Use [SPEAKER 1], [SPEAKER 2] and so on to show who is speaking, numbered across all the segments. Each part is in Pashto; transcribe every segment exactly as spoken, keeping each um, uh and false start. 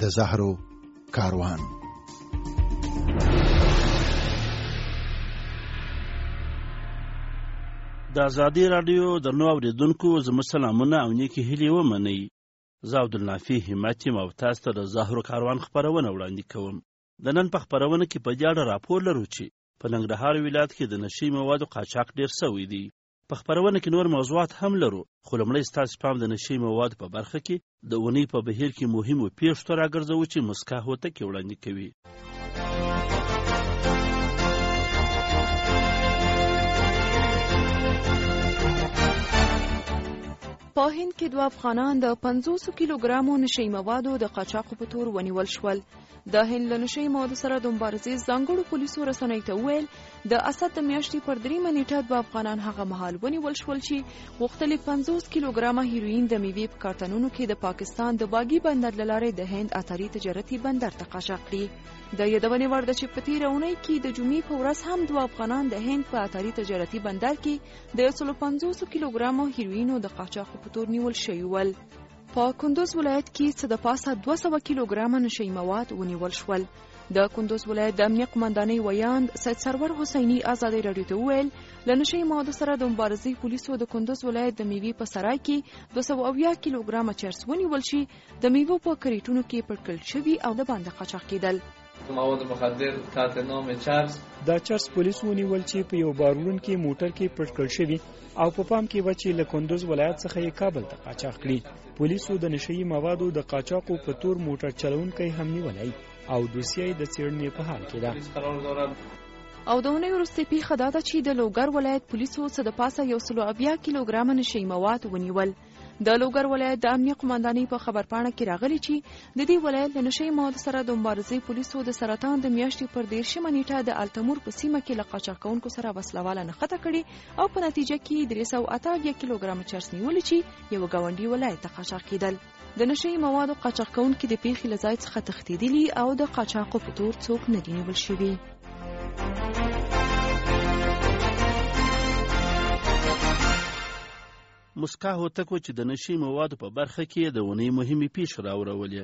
[SPEAKER 1] د زهرو کاروان.
[SPEAKER 2] د ازادي راډیو د نو اوریدونکو زموږ سلامونه او نیکی هیلې ومنئ. زه عبدالنافع همت یم او تاسو ته د زهرو کاروان خپرونه وړاندې کوم. د نن په خپرونه کې په دې اړه راپور لرو چې په ننګرهار ولایت کې د نشي موادو قاچاق ډېر سوی دی. په خپرونه کې نور موضوعات هم لرو، خو لومړی ستاسو پام د نشي موادو په برخه کې د اونۍ په بهیر کې مهمو پیښو ته راګرځوو چې مسکا هوتکې وړاندې کوي.
[SPEAKER 3] په هند کې دوه افغانان د پنځوسو کیلوګرامو نشي موادو د قاچاقو په تور ونیول شول. د هند له نشي موادو سره د مبارزې ځانګړو پولیسو رسنیو ته وویل د اسد د میاشتې پر دریمه نیټه دوه افغانان هغه مهال ونیول شول چې غوښتل پنځوس کیلوګرامه هیروین د میوې په کارتنونو کې د پاکستان د باغي بندر له لارې د هند اتاري تجارتي بندر ته قاچاق کړي. د یادونې وړ ده چې په تېره اونۍ کې د جمعې په ورځ هم دوه افغانان د هند په اتاري تجارتي بندر کې د یو سلو پنځوسو کیلوګرامو هیروینو د قاچاقو په تور نیول شوي ول. په کندوز ولایت کې څه د پاسه دوه سوه کیلوګرامه نشي مواد ونیول شول. د کندوز ولایت د امنیه قمندانۍ ویاند سید سرور حسیني ازادي راډیو ته وویل له نشي موادو سره د مبارزې پولیسو د کندوز ولایت د میوې په سرای کې دوه سوه اویا کیلوګرامه چرس ونیول شي د میوو په کریټونو کې پړکل شوي او د باندې قاچاق کېدل.
[SPEAKER 4] مواد مخدر تحت نام چرس
[SPEAKER 5] دا چرس پولیس ونیول چې په یو بارون کې موټر کې پړکل شوي او په پام کې و چې له کندوز ولایت څخه یې کابل ته قاچاق کړي. پولیسو د نشي موادو د قاچاقو په تور موټر چلونکی هم نیولی او دوسیه د څېړنې په حال کې ده.
[SPEAKER 3] او د اونۍ وروستۍ پیښه دا ده چې د لوګر ولایت پولیسو څه د پاسه یو سلو اویا کیلوګرامه نشي مواد ونیول. د لوګر ولایت د امنیه قمندانۍ په خبرپاڼه کې راغلي چې د دې ولایت له نشي موادو سره د مبارزې پولیسو د سرطان د میاشتې پر دېرشمه نیټه د التمور په سیمه کې له قاچاق کوونکو سره وسله نښته کړې او په نتیجه کې درې سوه اته اویا کیلوګرامه چرس نیولي چې یو ګاونډي ولایت ته قاچاق کېدل. د نشي موادو قاچاق کوونکي د پیښې له ځای څخه تښتېدلي او د قاچاقو په تور څوک نه دي نیول شوي.
[SPEAKER 2] مسکا هوتک چې د نشي موادو په برخه کې د اونۍ مهمې پیښې راوړولې.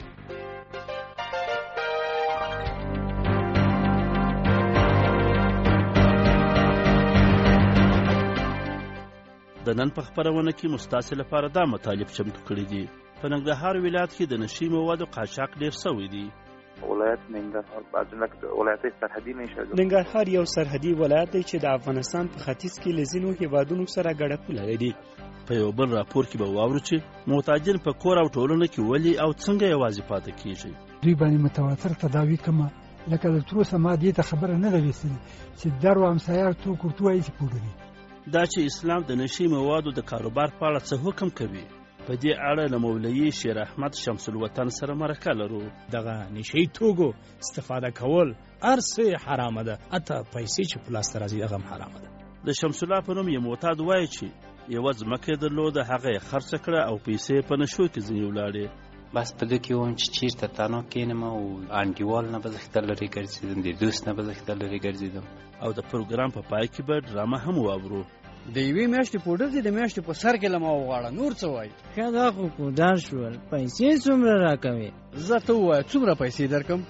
[SPEAKER 2] د نن په خپرونه کې مستاسې لپاره دا مطالب چمتو کړي دي. په ننګرهار ولایت کې د نشي موادو قاچاق ډېر سوی دی.
[SPEAKER 6] ولایت ننګرهار بعضنک ولایت سرحدي نشه.
[SPEAKER 5] ننګرهار یو سرحدي ولایت دی چې د افغانستان په ختیځ کې له ځینو هیوادونو سره ګډه پوله لري.
[SPEAKER 2] په یو بل راپور کې به واورو چې معتادین په کور او ټولنه کې ولې او څنګه یوازې پاتې کیږي.
[SPEAKER 7] دوی باندې متواتر تداوی کومه لکه د تر اوسه ما دې ته خبره نه ده ویستلې چې درو همسایه څوک ورته وایي چې پوډري.
[SPEAKER 2] دا چې اسلام د نشي موادو د کاروبار په اړه څه حکم کوي، په دې اړه له مولوي شیر احمد شمس الوطن سره مرکه لرو.
[SPEAKER 8] دغه نشي توګو استفاده کول ارسه حرامه ده، اته پیسې چې پلاس راځي هغه حرامه ده.
[SPEAKER 2] د شمس الله په نوم یو معتاد وایي چې یوه ځمکه درلوده، هغه یې خرڅه کړه او پیسې په نشو کې ځینې ولاړې.
[SPEAKER 9] بس په دې کې وایم چې چېرته تنها کېنم او انډیوال نه به زه ښکته لرې ګرځېدم، د دوست نه به زه ښکته لرې ګرځېدم.
[SPEAKER 2] او د پروګرام په پای کې به ډرامه هم واورو.
[SPEAKER 10] د یوې میاشتې پوډر دي، د میاشتې په سر کې له ما وغواړه، نور څه وایي؟
[SPEAKER 11] ښه دا خو پوډر شول، پیسې څومره راکوې؟
[SPEAKER 10] زه ته ووایه څومره پیسې درکم.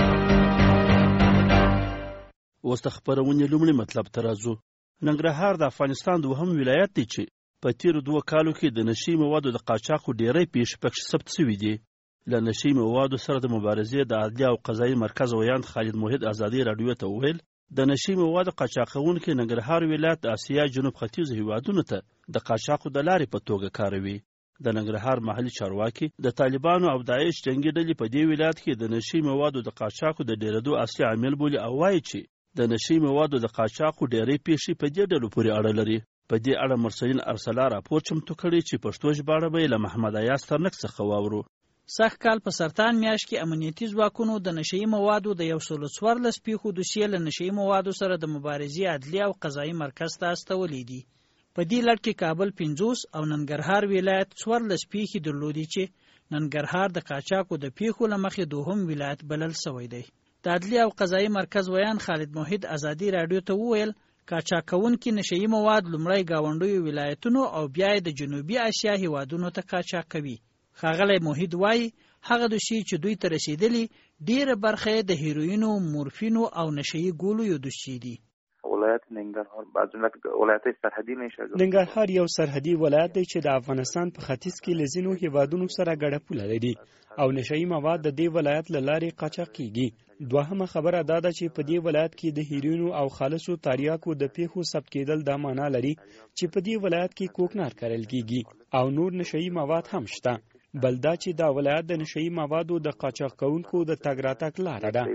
[SPEAKER 2] اوس د خپرونې لومړي مطلب ته راځو. ننګرهار د افغانستان دوهم ولایت دی چې په تیرو دوه کالو کې د نشي موادو د قاچاقو ډېری پیښې پکې ثبت شوي دي. له نشي موادو سره د مبارزې د عدلیه او قضایي مرکز ویاند خالد موحد ازادي راډیو ته وویل د نشي موادو قاچاقونکي ننګرهار ولایت د اسیا جنوب ختیځ هیوادونو ته د قاچاقو د لارې په توګه کاروي. د ننګرهار محلي چارواکي د طالبانو او داعش جنگي ډلې په دې ولایت کې د نشي موادو د قاچاقو د ډېرېدو اصلي عامل بولي او وایي چې د نشي موادو د قاچاقو ډېرې پیښې په دې ډلو پورې اړه لري. په دې اړه مرسلین ارسلا راپور چمتو کړی چې پښتو ژباړه به یې له محمد ایاز ترنک څخه واورو.
[SPEAKER 12] سږ کال په سرطان میاشت کې امنیتي ځواکونو د نشي موادو د یو سلو څوارلس پیښو دوسیې له نشي موادو سره د مبارزې عدلیه او قضایي مرکز ته استولې دي. په دې لړ کې کابل پنځوس او ننګرهار ولایت څوارلس پیښې درلودې چې ننګرهار د قاچاقو د پیښو له مخې دوهم ولایت بلل سوی دی. د عدلیه او قضایي مرکز ویان خالد موحد ازادي راډیو ته وویل قاچاقونکي نشي مواد لومړی ګاونډیو ولایتونو او بیا د جنوبي اسیا هیوادونو ته قاچاق کوي. ښاغلی موحد وایي هغه دوشي چې دوی ته رسیدلی ډیره برخه د هیروینو، مورفینو او نشهیي ګولیو دوشي دي.
[SPEAKER 6] ولایت ننګرهار بعضونه ولایتي سرحدي نشه.
[SPEAKER 5] ننګرهار یو سرحدي ولایت دی چې د افغانستان په ختیځ کې له ځینو هیوادونو سره ګډه پوله لري او نشهیي مواد د دې ولایت له لارې قاچاق کیږي. دوهمه خبره دا ده چې په دې ولایت کې د هیروینو او خالصو تریاکو د پیښو ثبت کېدل دا معنا لري چې په دې ولایت کې کوکنار کرل کیږي او نور نشهیي مواد هم شته. بل دا چې دا ولایت د نشهیي موادو د قاچاق کوونکو د تګ راتګ لاره ده.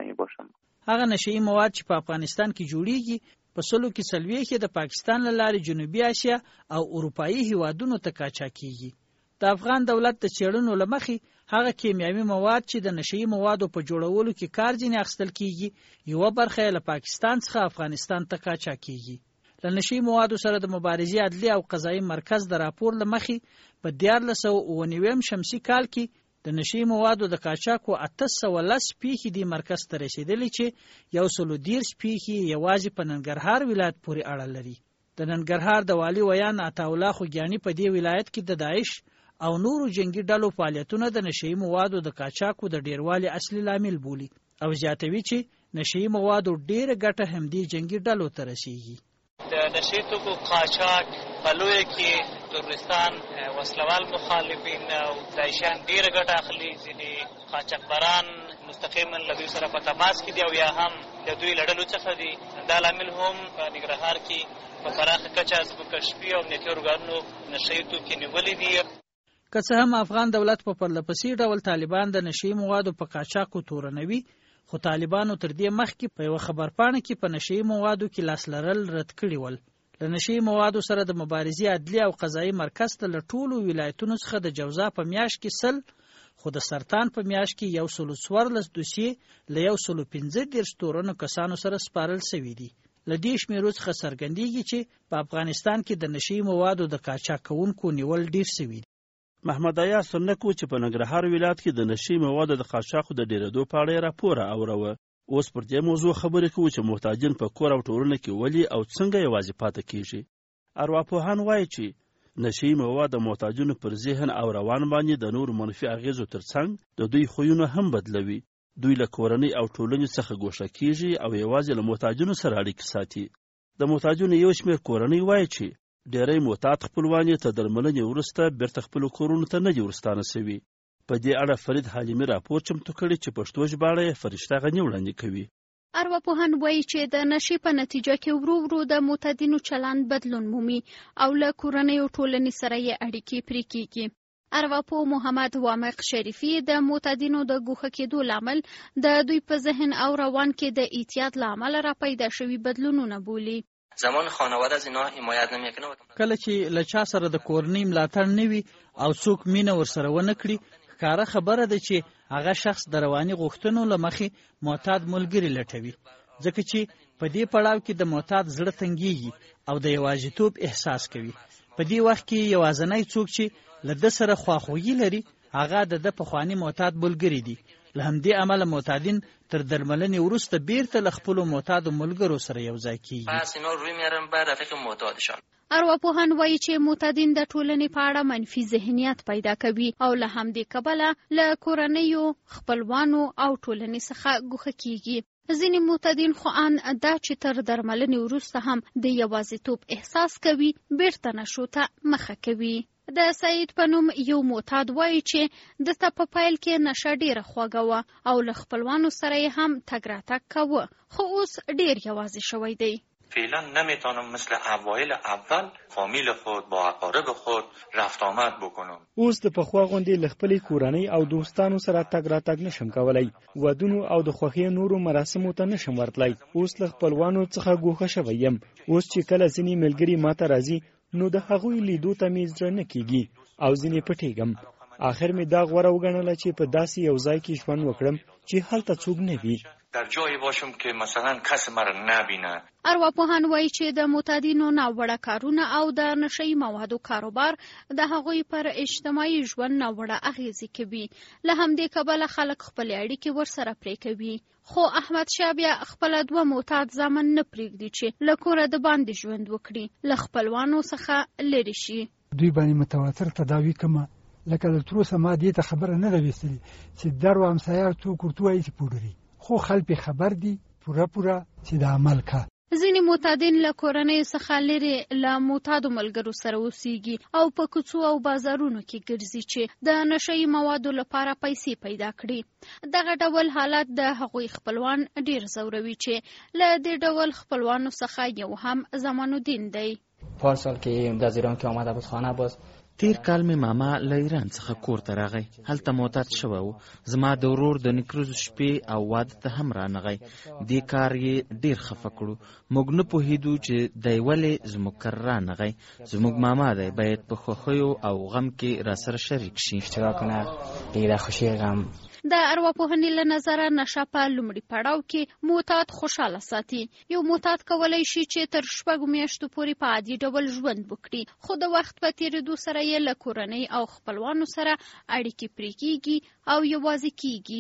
[SPEAKER 12] هغه نشهیي مواد چې په افغانستان کې جوړیږي په سلو کې څلوېښت د پاکستان له لارې جنوبي اسیا او اروپایي هیوادونو ته قاچاق کیږي. د افغان دولت د څېړنو له مخې هغه کیمیاوي مواد چې د نشهیي موادو په جوړولو کې کار ځینې اخیستل کیږي یوه برخه یې له پاکستان څخه افغانستان ته قاچاق کیږي. له نشهیي موادو سره د مبارزې عدلي او قضایي مرکز د راپور له مخې په دیارلس سوه اووه نوي شمسي کال کې د نشهیي موادو د قاچاقو اته سوه لس پیښې دې مرکز ته رسېدلې چې یو سلو دېرش پیښې یوازې په ننګرهار ولایت پورې اړه لري. د ننګرهار د والي ویان عطاالله خوږیاني په دې ولایت کې د داعش او نورو جنگي ډلو فعالیتونه د نشهیي موادو د قاچاقو د ډیروالي اصلي لامل بولي او زیاتوي چې نشهیي موادو ډیره ګټه همدې جنگي ډلو ته رسیږي.
[SPEAKER 13] د نشهیي توکو قاچاق په لویه کې ترورستان، وسلوال مخالفین او داعشیان ډیره ګټه اخلي. ځینې قاچاقبران مستقیما له دوی سره په تماس کې دي او یا هم د دوی له ډلو څخه دي. دا لامل هم په ننګرهار کې په پراخه کچه ځمکشفي او امنیتي ارګانونو نشهیي توکي نیولي دي.
[SPEAKER 12] که څه هم افغان دولت په پرلپسې ډول طالبان د نشهیي موادو په قاچاقو تورنوي، خو طالبانو تر دې مخکې په یوه خبرپاڼه کې په نشهیي موادو کې لاس لرل رد کړي ول. له نشهیي موادو سره د مبارزې عدلي او قضایي مرکز ته له ټولو ولایتونو څخه د جوزا په میاشت کې سل، خو د سرطان په میاشت کې یو سلو څوارلس دوسیې له یو سلو پنځه دېرش تورنو کسانو سره سپارل سوي دي. له دې شمېرو څخه څرګندېږي چې په افغانستان کې د نشهیي موادو د قاچاق کوونکو نیول ډېر سوي دي.
[SPEAKER 2] محمد عیا سنکو چې په ننګرهار ولایت کې د نشهیي موادو د قاچاقو د ډېرېدو په اړه یې راپور اوروه. اوس پر دې موضوع خبرې کوو چې محتاجین په کور او ټولنه کې ولې او څنګه یوازې پاتې کیږي. ارواپوهان وایي چې نشهیي مواد د محتاجینو پر ذهن او روان باندې د نورو منفي اغېزو ترڅنګ د دوی خویونه هم بدلوي. دوی له کورنۍ او ټولنې څخه ګوښه کیږي او یوازې له محتاجینو سره اړیکې ساتي. د محتاجینو یو شمېر کورنۍ وایي چې ډېری محتاط خپلوان یې تر درملنې وروسته بیرته خپلو کورونو ته نه دي ورستانه سوي. په دې اړه فرید حلیمي راپور چمتو کړی چې پښتو ژباړه یې فرشته غني وړاندې کوي.
[SPEAKER 14] ارواپوهان وایي چې د نشې په نتیجه کې ورو ورو د معتادینو چلند بدلون مومي او له کورنۍ او ټولنې سره یې اړیکې پرې کیږي. ارواپوه محمد وامق شریفي د معتادینو د ګوښه کېدو لامل د دوی په ذهن او روان کې د اعتیاد له امله را پیدا شوي بدلونونه بولي.
[SPEAKER 15] زمان خانواده از اینا حمایت نمیکنه.
[SPEAKER 12] کله چې له چا سره د کورنۍ ملاتړ نه وي او څوک مینه ورسره ونه کړي، ښکاره خبره ده چې هغه شخص د رواني غوښتنو له مخې معتاد ملګري لټوي، ځکه چې په دې پړاو کې د معتاد زړه تنګېږي او د یوازیتوب احساس کوي. په دې وخت کې یوازینی څوک چې له ده سره خواخوږي لري هغه د ده پخواني معتاد ملګري دي. له همدې امله معتادین تر درملنې وروسته بیرته له خپلو معتادو ملګرو سره یو ځای کېږي.
[SPEAKER 14] ارواپوهان وایي چې معتادین د ټولنې په اړه منفي ذهنیت پیدا کوي او له همدې کبله له کورنیو، خپلوانو او ټولنې څخه ګوښه کیږي. ځینې معتادین خو ان دا چې تر درملنې وروسته هم د یوازیتوب احساس کوي بیرته نشو ته مخه کوي. د سعید په نوم یو معتاد وایي چې د ته په پیل کې نشه ډیره خوږه وه او له خپلوانو سره یې هم تګ راتګ کوه، خو اوس ډیر یوازې شوی دی.
[SPEAKER 16] فعلا نمیتونم مثل اوایل اول فامیل خود با اقارب خود رفت آمد بکنم.
[SPEAKER 5] اوس د پخوا غوندې له خپلې کورنۍ او دوستانو سره تګ راتګ نشم کولی. ودونو او د خوښۍ نورو مراسمو ته نشم ورتلی. اوس له خپلوانو څخه ګوښه شوی یم. اوس چې کله ځینې ملګري ماته راځي نو د هغوی لیدو ته مې زړه نه کیږي او ځینې پټېږم. آخر مې دا غوره وګڼله چې په داسې یو ځای کې ژوند وکړم چې هلته څوک نه وي.
[SPEAKER 16] در جایی باشم که مثلا کس مرا نبینه.
[SPEAKER 14] ارواپوهان وایي چې د معتادینو ناوړه کارونه او د نشهیي موادو کاروبار د هغوی پر اجتماعي ژوند ناوړه اغېزې کوي. له همدې کبله خلک خپلې اړیکې ورسره پرې کوي. خو احمد شاه بیا خپل دوه معتاد زامن نه پرېږدي چې له کوره د باندې ژوند وکړي، له خپلوانو څخه لرې شي.
[SPEAKER 7] دوی باندې متواتر تداوی کومه لکه د تر اوسه ما دې ته خبره نه ده ویستلې چې در و همسایه څوک ورته وایي چې پوډري، خو خلک خبر دي پوره پوره چې د عمل کا.
[SPEAKER 14] ځینې معتادین له کورنۍ څخه لرې له معتادو ملګرو سره اوسېږي او په کوڅو او بازارونو کې ګرځي چې د نشهیي موادو لپاره پیسې پیدا کړي. دغه ډول حالات د هغوی خپلوان ډیر ځوروي چې له دې ډول خپلوانو څخه یو هم زمان الدین دی.
[SPEAKER 17] پارسال که از ایران که آمده بود خانه باز
[SPEAKER 18] تیر کال می ماما له ایران څخه کور ته راغی. هلته معتاد شوی و. زما د ورور د نکریزو شپې او واده ته هم رانغی. دې کار یې ډیر خفه کړو. موږ نه پوهېدو چې دی ولې زموږ کره رانغی. زموږ ماما دی، باید په خوښیو او غم کې راسره شریک شي.
[SPEAKER 17] اشتراک کنه د خوشي غم.
[SPEAKER 14] د ارواپوهنې له نظره نشه په لومړي پړاو کې معتاد خوشاله ساتي. یو معتاد کولی شي چې تر شپږو میاشتو پورې په عادي ډول ژوند وکړي، خو د وخت په تېرېدو سره یې له کورنۍ او خپلوانو سره اړیکې پرې کېږي او یوازې کېږي.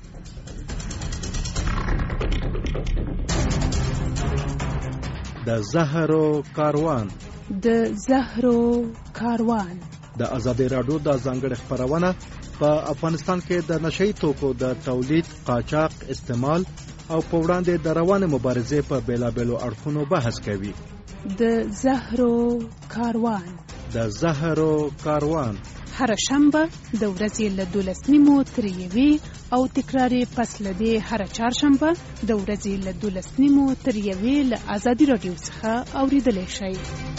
[SPEAKER 1] د زهرو کاروان
[SPEAKER 19] د زهرو کاروان
[SPEAKER 1] د ازادي راډیو د ځانګړي خبرونه په افغانستان کې د نشئی توکو د تولید، قاچاق، استعمال او په وړاندې د روانې مبارزې په بیلابیلو اړخونو بحث کوي.
[SPEAKER 19] د زهرو کاروان
[SPEAKER 1] د زهرو کاروان
[SPEAKER 19] هر شنبه د ورځې له دولس نیمو تر یوې او تکرار پس له دې هر چهارشنبه د ورځې له دولس نیمو تر یوې له ازادي راډیو څخه اوریدلی شئ.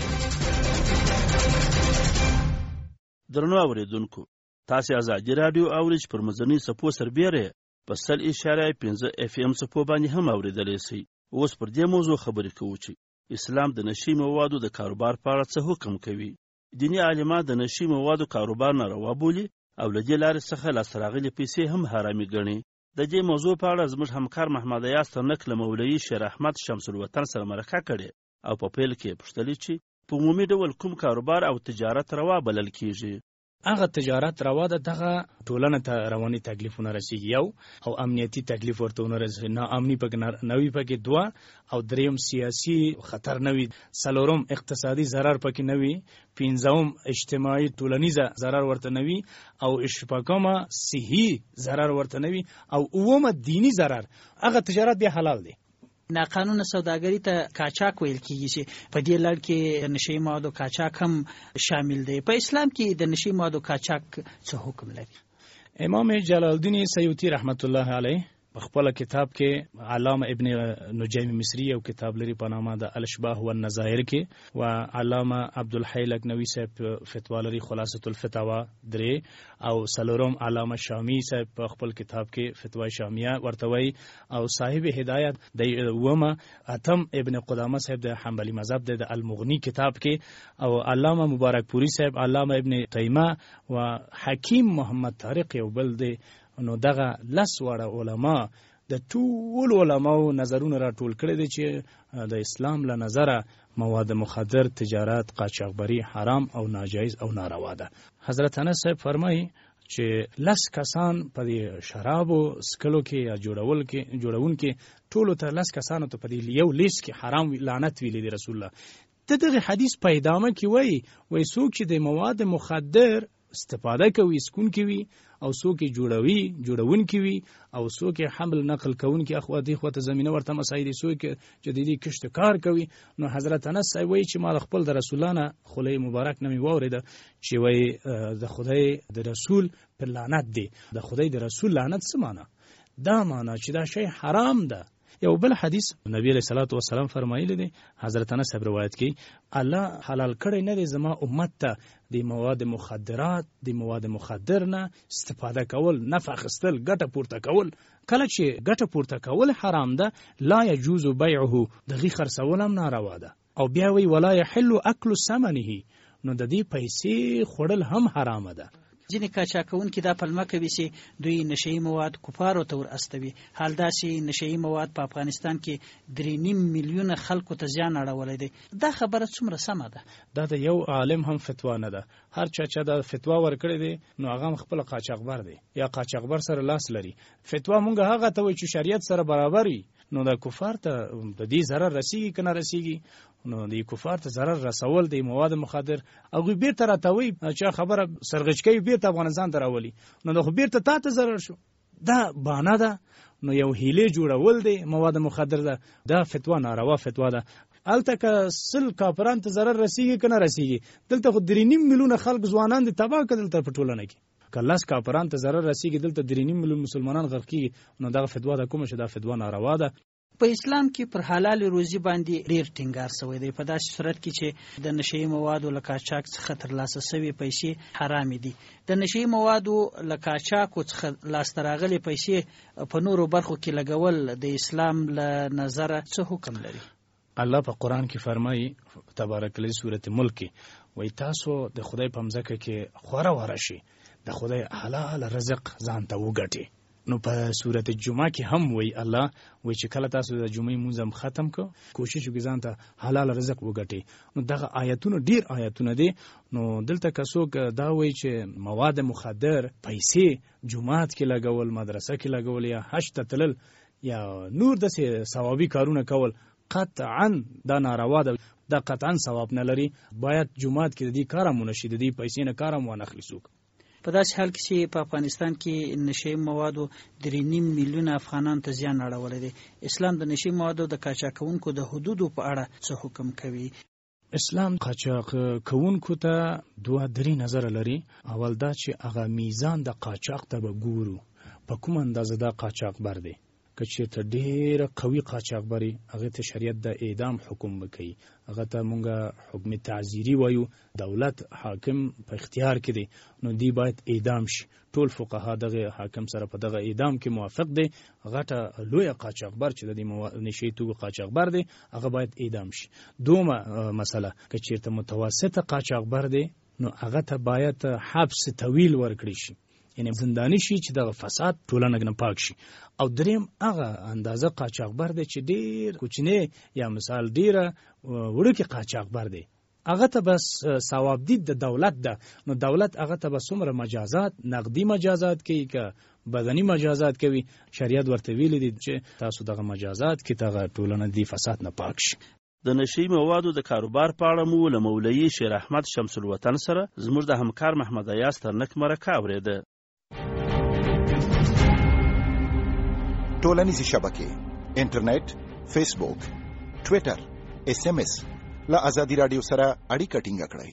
[SPEAKER 2] درنو اوریدونکو، تاسو ازادي راډیو اورئ چې پر مزنی سپو سربېره په سل اشاره پنځه اف ام سپو باندې هم اوریدلی شئ. اوس پر دې موضوع خبرې کوو چې اسلام د نشي موادو د کاروبار په اړه څه حکم کوي. دیني عالمان د نشي موادو کاروبار ناروا بولي او له دې لارې څخه لاسته راغلي پیسې هم حرامي ګڼي. د دې موضوع په اړه زموږ همکار محمد ایاز ترنک له مولوي شیر احمد شمس الوطن سره مرکه کړې او په پیل کې پوښتلې چې په عمومي ډول کوم کاروبار او تجارت روا بلل کیږي.
[SPEAKER 8] هغه تجارت روا ده دغه ټولنه ته رواني تکلیفونه رسیږي یو او امنیتي تکلیف ورته ونه رسیږي. نه امني پکې نوي پکې دوه او دریم سیاسي خطر نوي، څلورم اقتصادي ضرر پکې نوي، پنځم اجتماعي ټولنیزه ضرر ورته نوي او شپږم صحي ضرر ورته نوي او اومه دینی ضرر. هغه تجارت بیا حلال دی.
[SPEAKER 12] ناقانونه سوداګري ته قاچاق ویل کیږي چې په دې لړ کې نشي موادو قاچاق هم شامل دی. په اسلام کې د نشي موادو قاچاق څه حکم لري؟
[SPEAKER 8] امام جلال الدین سیوطي رحمت الله علیه په خپل کتاب کې علامه ابن نجیم مصری او کتاب لري په نامه د الاشباح والنظائر کې و علامه عبدالحی لکنوی صاحب فتوا لري خلاصه الفتاوا درې او سلورم علامه شامی صاحب په خپل کتاب کې فتوا شامیه ورتوي او صاحب هدایت د ومه اتم ابن قدامه صاحب د حنبلی مذهب د المغنی کتاب کې او علامه مبارک پوری صاحب، علامه ابن تیمیه و حکیم محمد طارق یو بل دی. نو دغه لس وړه علما د ټول علماو نظرونه را ټول کړي دي چې د اسلام له نظره مواد مخدر تجارت قاچاقبري حرام او ناجایز او ناروا ده. حضرت انس صاحب فرمایي چې لس کسان په شرابو سکلو کې یا جوړول کې جوړون کې ټولو ته لس کسانو ته په یو لیست کې حرام لعنت ویلي دی رسول الله. دغه حدیث په ادامه کې وایي وایي څوک چې د مواد مخدر استفاده کوي سکون کوي او څوک جوړوي جوړون کوي او څوک حمل نقل کوون کې اخوا دی خو ته زمينه ورته مسایل څوک جديدي کشت کار کوي. نو حضرت انس وایي چې ما خپل د رسول الله خلی مبارک نمی وورید چې وایي د خدای د رسول په لعنت دی. د خدای د رسول لعنت څه معنی؟ دا معنی چې دا شی حرام ده. یو بل حدیث نبی علیہ الصلوۃ والسلام فرمایلی دی، حضرت انس صاحب روایت کی الله حلال کړی نه دی زما امت ته د مواد مخدرات د مواد مخدر نه استفاده کول، نفع اخیستل، ګټه پورته کول. کله چې ګټه پورته کول حرام ده لا يجوز بيعه، دغه خرڅول هم ناروا ده. او بیا وی ولا يحل اكل ثمنه، نو د دې پیسې خوړل هم حرام ده.
[SPEAKER 12] ځینې قاچاقونکي دا پلمه کوي چې دوی نشهیي مواد کفارو ته ور استوي. حال دا چې نشهیي مواد په افغانستان کې درې نیم میلیونه خلکو ته زیان اړولی دی. دا خبره څومره سمه ده؟
[SPEAKER 8] دا د یو عالم هم فتوا نه ده. هر چا چې دا فتوا ورکړی دی نو هغه هم خپل قاچاقبر دی یا قاچاقبر سره لاس لري. فتوا مونږ هغه ته وایو چې شریعت سره برابر وي. نو د کفار ته د دې ضرر رسیږي کنه رسیږي نو د کفار ته ضرر رسول د مواد مخدر او بیرته راتوي چې خبره سرغچکی بیرته افغانستان ته راولي نو د خو بیرته تا ته ضرر شو دا بانه ده نو یو هیله جوړول دی مواد مخدر ده دا فتوا ناروا فتوا ده الته که سل کافران ته ضرر رسیږي کنه رسیږي دلته خو درې نیم میلیونه خلک ځوانان دي تباہ کړل تر پټولنه کې کلاس کافران ته ضرر رسیږي دلته درې نیم میلیون مسلمانان غرق کیږي نو دا فتوا ده کومه چې دا فتوا ناروا ده
[SPEAKER 12] په اسلام کې پر حلال روزي باندې ډیر ټینګار شوی دی په داسې صورت کې چې د نشئی موادو له قاچاق څخه ترلاسه شوی پیسې حرام دي د نشئی موادو له قاچاق څخه لاسته راغلي پیسې په نورو برخو کې لګول د اسلام له نظره څه حکم لري
[SPEAKER 8] الله په قران کې فرمایي تبارک الذی سورته ملک کې وای تاسو د خدای په مځکه کې خورا ورشي د خدای حلال رزق ځان ته وګټي نو په سورته جمعه کې هم وای الله وای چې کله تاسو د جمعې مونږم ختم کو کوشش وکړئ ځان ته حلال رزق وګټي نو دغه آیتونه ډیر آیتونه دي نو دلته کڅوک دا وای چې مواد مخدر پیسې جمعات کې لګول مدرسه کې لګول یا حج ته تلل یا نور د ثوابي کارونه کول قطعا دا ناروا ده دا قطعا ثواب نه لري باید جمعات کې د دې کارمونه شي د دې پیسې نه کارم ونه خلی څوک
[SPEAKER 12] په داسې حال کې چې په افغانستان کې نشئی موادو درې نیم میلیون افغانان ته زیان اړولی دی اسلام د نشئی موادو د قاچاق کوونکو د حدودو په اړه څه حکم کوي
[SPEAKER 8] اسلام قاچاق کوونکو ته دوه درې نظر لري اول دا چې هغه میزان د قاچاق ته به ګورو په کوم اندازه دا قاچاق بر دی که چېرته ډېره قوي قاچاقبري هغې ته شریعت د اعدام حکم وکوي هغه ته مونږ حکم تعزیري وایو دولت حاکم په اختیار کې دی نو دی باید اعدام شي ټول فقها دغه حاکم سره په دغه اعدام کې موافق دی غټه لویه قاچاقبر چې د دې نشئی توکو قاچاقبر دی هغه باید اعدام شي دومه مسله که چېرته متوسطه قاچاقبر دی نو هغه ته باید حبس طویل ورکړي شي یعنی زندانی شي چې دغه فساد ټولنه نه پاک شي او دریم هغه اندازه قاچاقبر دی چې ډیر کوچنی یا مثال ډیره وړوکی قاچاقبر دی هغه ته بس ثواب دي د دولت ده نو دولت هغه ته بس څومره مجازات نقدي مجازات کوي که بدني مجازات کوي شریعت ورته ویلي دي چې تاسو دغه مجازات کې دغه ټولنه دی فساد نه پاک شي
[SPEAKER 2] د نشئی موادو د کاروبار په اړه مو له مولوي شیر احمد شمس الوطن سره زموږ د همکار محمد ایاز ترنک مرکه اورېده
[SPEAKER 20] ټولنیزې شبکې انټرنیټ فیسبوک ټویټر اس ام اس له ازادي راډیو سره اړیکه ټینګه کړئ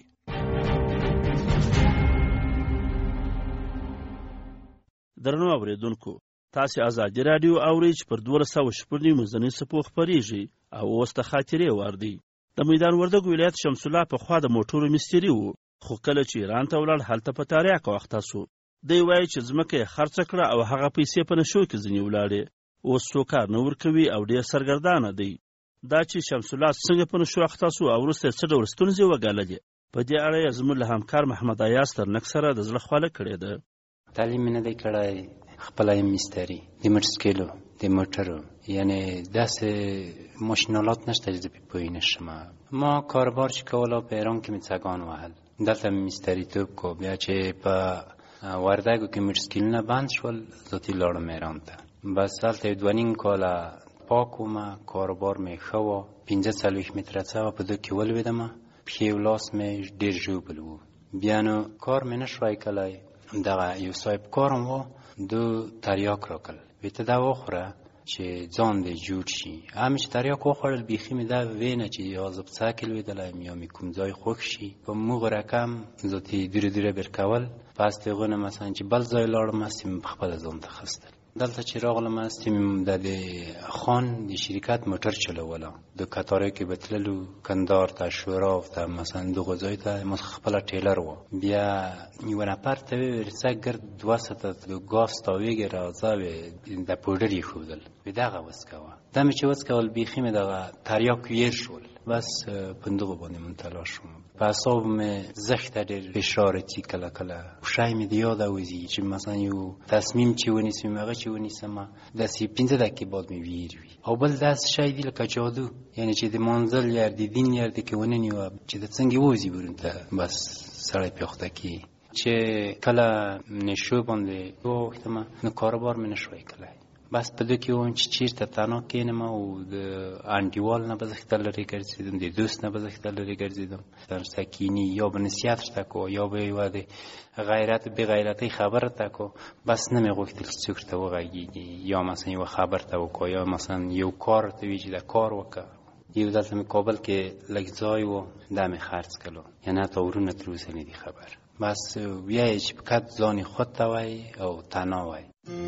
[SPEAKER 2] درنو اورېدونکو تاسې ازادي راډیو اورئ چې پر دولس سوه شپږ نوي مزني څپو خپرېږي او اوس د خاطرې وار دی د میدان وردګو ولایت شمس الله پخوا د موټرو مستري و خو کله چې ایران ته ولاړ هلته په تاریاکه وخته سو دی وایي چې ځمکه یې خرڅه کړه او هغه پیسې په نشو کې ځینې ولاړې اوس څو کار نه ورکوي او ډېر سرګردانه دی دا چې شمس الله څنګه په نشو اخته سو او وروسته یې څه ډول ستونزې وګاللې په دې اړه یې زموږ له همکار محمد ایاز ترنک سره د زړه خواله کړې ده
[SPEAKER 9] تعلیم مې نه دی کړی خپله یم مستري د موټرسایکلو د موټرو یعنې داسې ماشینالات نشته چې زه پرې پوه نشم ما کاروبار چې کوله په ایران کې مې څګان وهل دلته مې مستریتوب کو بیا چې په وردګو کې موټرسایکلونه بند شول ذاتي لاړم ایران ته بس هلته یو دوه نیم کاله پاک ومه کاروبار مې ښه وه پنځه څلوېښت متره څه وه په دو کې ولوېدمه پښې و لاس مې ډېر ژوبل و بیا نو کار مې نه شوی کلی دغه یو صاحب کارم و دو تریاک راکړل وی ته دا وخوره چې ځان دې جوړ شي همې چې تریاک وخوړل بیخي مې دا وینه چې یا زه په څه کې لوېدلی یم یا مې کوم ځای خوښ شي په موغ رقم ذاتي دیره دیره بېر کول پس د هغو نه مثلا چې بل ځای لاړم هستې مې پخپله ځان ته خستل دلته چې راغلم هستې مې د د خان د شرکت موټر چلوله د کتارۍ کې به تللو کندهار ته شوراو ته مثلا دغو ځای ته ما خپله ټیلر و بیا یوه نفر ته وویل څه ګرد دوه ساعته د ګاز تاویږې راځه وې د پوډر یې ښودل وې دغه وڅکوه دا مې چې وڅکول بیخي مې دغه تریاک ویر شول بس په دغو باندې منطلا شوم په اعصابو مې زښته ډېر فشار چې کله کله شی مې د یاده وځي چې مثلا یو تصمیم چې ونیسم هغه چې ونیسم داسې پنځه دقیقې بعد مې ویر وي او بل داسې شی دی لکه جادو یعنی چې د منزل یار د دین یار د کې وننیوه چې د څنګه وځي برون ته بس سړی پیاخته کي چې کله نشو باندې واوښتمه نو کاروبار مې نه شوی کلی بس په دې کې وم چې چیرته تنها کېنم او د انډیوال نه به زه ښکته لرې ګرځېدم، د دوست نه به زه ښکته لرې ګرځېدم. درسته کینی یا به نصیحت ورته کو یا به یوه د غیرت بې غیرتۍ خبره ته کو، بس نه مې غوښتل چې څوک ورته وغږېږي یا مثلا یوه خبر ته وکړو یا مثلا یو کار ورته وي چې دا کار وکړه. یو دلته مې کابل کې لږ ځای و، دا مې خرڅ کړو، یعنې حتی ورونه تر اوسه نه دي خبر. بس بیا یې چې فقط ځان خود ته وایي او تنها وایي.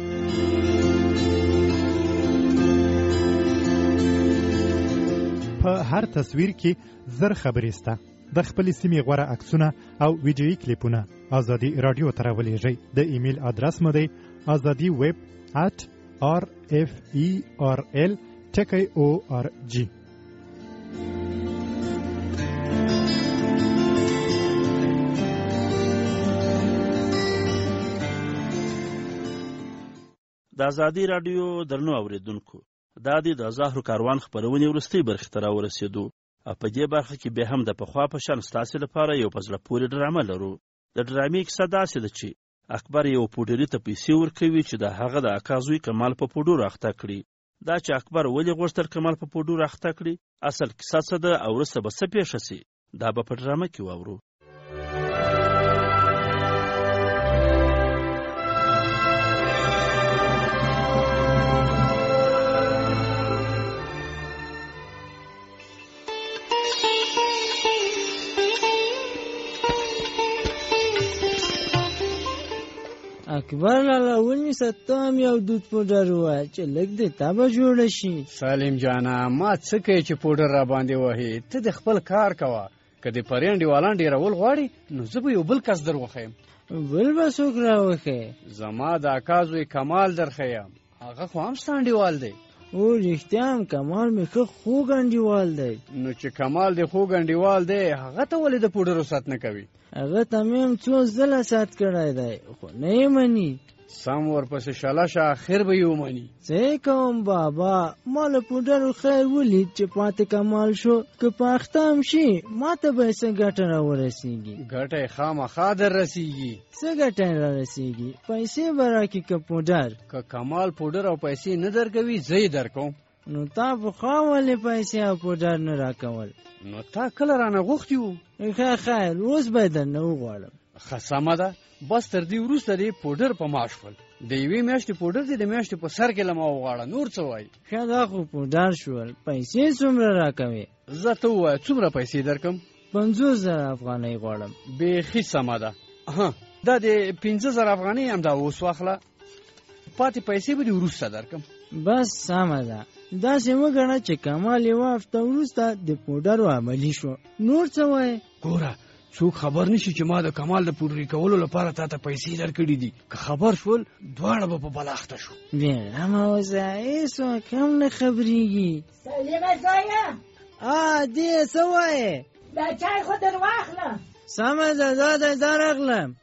[SPEAKER 21] په هر تصویر کې زر خبرې سته. د خپلې سیمې غوره عکسونه او ویډیویي کلیپونه ازادي راډیو ته راولېږئ. د ایمیل ادرس مو دی ازادي ویب ات آر اف ای آر ال ټکی او آر جی.
[SPEAKER 2] د ازادي راډیو درنو اوریدونکو، دا دی د زهرو کاروان خپرونې وروستۍ برخې ته راورسېدو او په دې برخه کې بیا هم د پخوا په شان ستاسې لپاره یو په زړه پورې ډرامه لرو. د ډرامې کیسه داسې ده چې اکبر یو پوډري ته پیسې ورکوي چې د هغه د اکا زوی کمال په پوډرو اخته کړي. دا چې اکبر ولې غوښتل کمال په پوډرو اخته کړي، اصل کیسه څه ده او وروسته به څه پېښه سي، دا به په ډرامه کې واورو.
[SPEAKER 11] اکبر لالا ونیسه ته هم یو دود پوډر ووایه چې لږ دې تا به جوړه شي.
[SPEAKER 10] سالم جانه ما څه کوې چې پوډر را باندې وهې، ته د خپل کار کوه. که د پرې انډیوالان ډېرول غواړي نو زه به یو بل کس در وښیم.
[SPEAKER 11] بل به څوک را وښې؟
[SPEAKER 10] زما د اکا زوی کمال در ښیم، هغه خو هم ستا انډیوال دی.
[SPEAKER 11] او رښتیا هم کمال مې ښه خوږ انډیوال دی.
[SPEAKER 10] نو چې کمال د خوږ انډیوال دی، هغه ته ولې د پوډرو سات نه کوي؟
[SPEAKER 11] هغه ته مې هم څو ځله سات کړی دی خو نه یې مني.
[SPEAKER 10] سم ورپسې شله شه، اخر به یې ومني.
[SPEAKER 11] څه یې کوم بابا، ما له پوډرو خیر ولید چې پاتې کمال شو. که په اخته هم شي ما ته به یې څه ګټه را ورسېږي؟
[SPEAKER 10] ګټه یې خامخا در رسېږي.
[SPEAKER 11] څه ګټه یې را رسېږي؟ پیسې به راکړي که پوډر؟
[SPEAKER 10] که کمال پوډر او پیسې نه درکوي زه یې درکوم.
[SPEAKER 11] نو تا پخوا ولې پیسې او پوډر نه راکول؟
[SPEAKER 10] نو تا کله رانه غوښتي وو؟
[SPEAKER 11] ښه خیر، اوس به یې درنه وغواړم.
[SPEAKER 10] ښه سمه ده، بس تر دې وروسته دې پوډر په ما شول. د یوې میاشتې پوډر دې د میاشتې په سر کې له ما وغواړه، نور څه وایي؟
[SPEAKER 11] ښه دا خو پوډر شول، پیسې څومره راکوې؟
[SPEAKER 10] زه ته ووایه څومره پیسې درکم؟
[SPEAKER 11] پنځوس زره افغانۍ غواړم.
[SPEAKER 10] بیخي سمه ده. دا د پنځه زره افغانۍ هم دا اوس واخله، پاتې پیسې به دې وروسته درکم.
[SPEAKER 11] بس سمه ده. داسې وګڼه چې کمال یوه هفته وروسته د پوډرو عملي شو، نور څه وایې؟
[SPEAKER 10] ګوره څوک خبر نشي چې ما د کمال د پوډري کولو لپاره تا ته پیسې درکړي دي. که خبر شول دواړه به په بلاخته شو.
[SPEAKER 11] بېغمه اوسه، هېڅوک هم نه خبرېږي.
[SPEAKER 22] سلیمه زویه،
[SPEAKER 11] آ دې څه وایې؟
[SPEAKER 22] دا چای خو در واخله.
[SPEAKER 11] سمه ده، دا دی دا راغلم.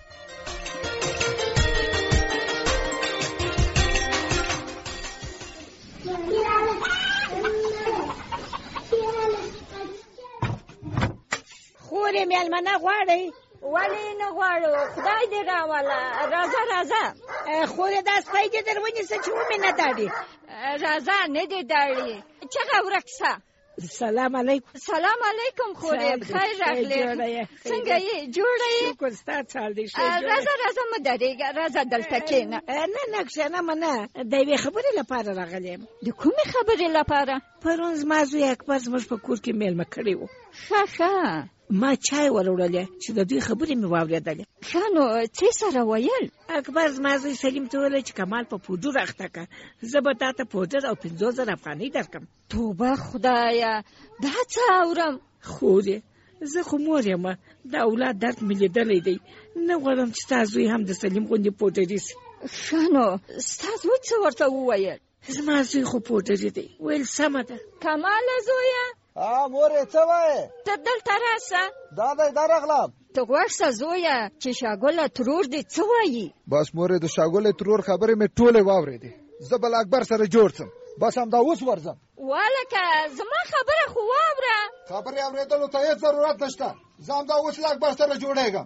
[SPEAKER 22] خورې مېلمنه غواړئ؟
[SPEAKER 23] ولې نه غواړو، خدای دې راوله. راځه راځه.
[SPEAKER 22] خورې دا سپی دې در ونیسه چې ومې نه داړي.
[SPEAKER 23] راځه نه دې داړي. چغه ورک شه.
[SPEAKER 22] سلام علیکم.
[SPEAKER 23] سلام علیکم خورې، خیر راغلې. څنګه یې؟ جوړه یې؟
[SPEAKER 22] شکر ستا چال دې ښه.
[SPEAKER 23] راځه راځه مه درېږه، راځه دلته کښېنه.
[SPEAKER 22] نه نه کښېنم نه، د یوې خبرې لپاره راغلی یم.
[SPEAKER 23] د کومې خبرې لپاره؟
[SPEAKER 22] پرون زما زوی اکبر زموږ په کور کې میلمه کړی و.
[SPEAKER 23] ښه ښه.
[SPEAKER 22] ما چای وروړلې چې د دوی خبرې مې واورېدلې.
[SPEAKER 23] ښه نو څه سره ویل؟
[SPEAKER 22] اکبر زما زوی سلیم ته وویل چې کمال په پوډر اخته که، زه به تا ته پوډر او پنځوس زره افغانۍ درکړم.
[SPEAKER 23] توبه خدایه، دا څه اورم؟
[SPEAKER 22] خورې زه خو مور یم، د اولاد درد مې لیدلی دی، نه غواړم چې ستا زوی هم د سلیم غوندې پوډري سي.
[SPEAKER 23] ښه نو ستا زوی څه ورته وویل؟
[SPEAKER 22] زما زوی خو پوډري دی. ویل سمه ده.
[SPEAKER 23] کماله زویه،
[SPEAKER 24] ها مورې څه وایې؟
[SPEAKER 23] ته دلته راسه.
[SPEAKER 24] دا دی دا راغلم.
[SPEAKER 23] ته غوږ شه زویه چې شاګله ترور دې څه وایي؟
[SPEAKER 24] بس مورې د شاګلې ترور خبرې مې ټولې واورېدې، زه به له اکبر سره جوړ سم. بس همدا اوس ورځم.
[SPEAKER 23] والکه زما خبره خو واوره.
[SPEAKER 24] خبرې اورېدلو ته هېڅ ضرورت نشته، زه همدا اوس له اکبر سره جوړېږم.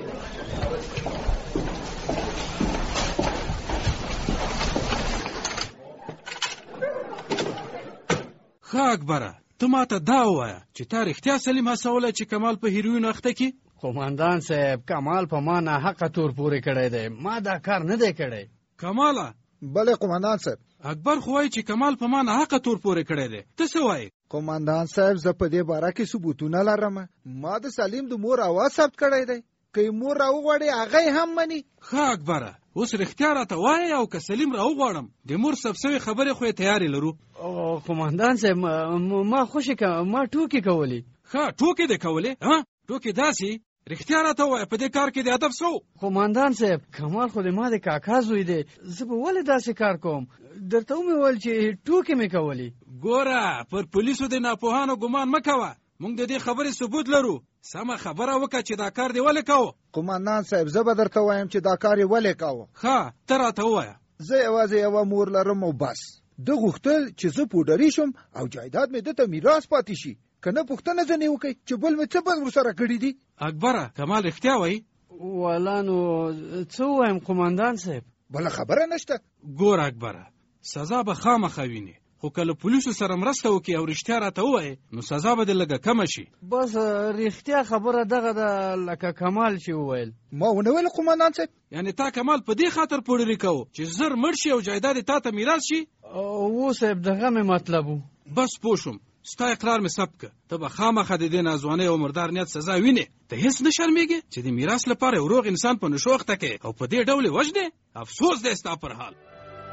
[SPEAKER 3] ښه اکبره، ته ماته دا ووایه چې تا رښتیا سلیم هڅولی چې کمال په هیروینو اخته کړي؟
[SPEAKER 10] قومندان صاحب، کمال په ما ناحقه تور پورې کړی دی. ما دا کار نه دی کړی.
[SPEAKER 3] کماله؟
[SPEAKER 24] بله قومندان صاحب.
[SPEAKER 3] اکبر خو وایي چې کمال په ما ناحقه تور پورې کړی دی. ته څه وایې؟
[SPEAKER 24] قومندان صاحب، زه په دې باره کې ثبوتونه لرم. ما د سلیم د مور اواز ثبت کړی دی. که مور راوغواړي هغه هم مني.
[SPEAKER 3] ښه اکبره، اوس رښتیا راته وایه او که سلیم راوغواړم د مور ثبت شوې خبرې خو یې تیارې لرو.
[SPEAKER 10] قومندان صاحب، ما خوشې ما ټوکې کولې.
[SPEAKER 3] ښه، ټوکې دې کولې؟ ها، ټوکې داسې؟ رښتیا راته وایه، په دې کار کې د ادب څه و؟
[SPEAKER 10] قومندان صاحب، کمال خو د ما د کاکا زوی دی. زه به ولې داسې کار کوم؟ درته ومې ویل چې ټوکې مې کولې.
[SPEAKER 3] ګوره، پر پولیسو د ناپوهانو ګمان مه کوه. موږ د دې خبرې ثبوت لرو. سمه خبره وکړه چې دا کار دې ولې کوو.
[SPEAKER 24] قومندان صاحب، زه به درته وایم چې دا کار یې ولې کوو.
[SPEAKER 3] ښه، ته راته ووایه.
[SPEAKER 24] زه یوازې یوه مور لرم او بس. ده غوښتل چې زه پوډري شم او جایداد مې ده ته میراث پاتې شي. که نه پوښتنه ځنې وکړئ چې بل مې څه بد ورسره کړي دي.
[SPEAKER 3] اکبره، کمال رښتیا وایي؟
[SPEAKER 10] والا نو څه ووایم قومندان صاحب؟
[SPEAKER 24] بله خبره نشته.
[SPEAKER 3] ګوره اکبره، سزا به خامخا وینې، خو که له پولیسو سره مرسته وکړي او رښتیا راته ووایې نو سزا به دې لږه کمه شي.
[SPEAKER 10] بس رښتیا خبره دغه ده لکه کمال چې وویل.
[SPEAKER 24] ما ونه ویل قومندان صاحب.
[SPEAKER 3] یعنې تا کمال په دې خاطر پوډري کوو چې زر مړ شي او جایداد یې تا ته میراث شي؟
[SPEAKER 10] او صاحب، دغه مې مطلب و.
[SPEAKER 3] بس پوه شوم، ستا اقرار مې ثبت کړه. ته به خامخا د دې ناځوانۍ او مردار نیت سزا وینې. ته هېڅ نه شرمېږې چې د میراث لپاره یو روغ انسان په نشو اخته کړې او په دې ډول یې وژنې؟ افسوس دی ستا پر حال.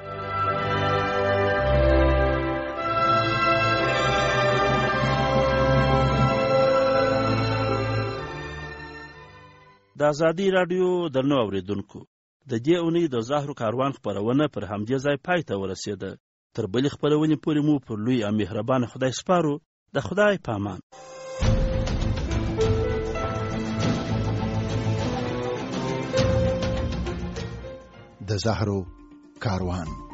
[SPEAKER 2] د ازادي راډیو درنو اورېدونکو، د دې اونۍ د زهرو کاروان خپرونه پر همدې ځای پای ته ورسېده. تر بلې خپرونې پورې مو پر لوی او مهربان خدای سپارو. د خدای په امان.
[SPEAKER 20] د زهرو کاروان.